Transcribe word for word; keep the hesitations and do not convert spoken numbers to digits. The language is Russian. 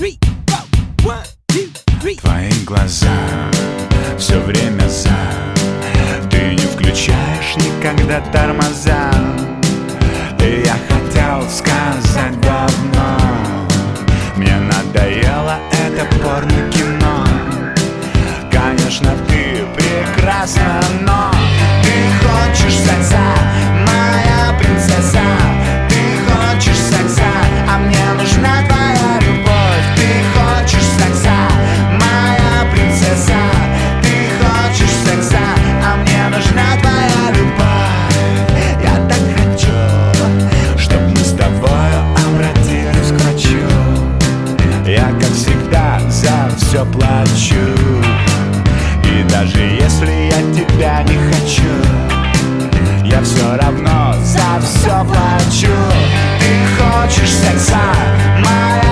Твои глаза все время за. Ты не включаешь никогда тормоза. И я хотел сказать давно: мне надоело это порно-кино. Конечно, ты прекрасна, но ты хочешь секса, моя принцесса. Ты хочешь секса, а мне нужна твоя любовь. Ты хочешь секса, моя принцесса. Ты хочешь секса, а мне нужна твоя любовь. Я так хочу, чтоб мы с тобой обратились к врачу. Я, как всегда, за все плачу. И даже если я тебя не хочу, я все равно за все плачу. Ты хочешь секса, моя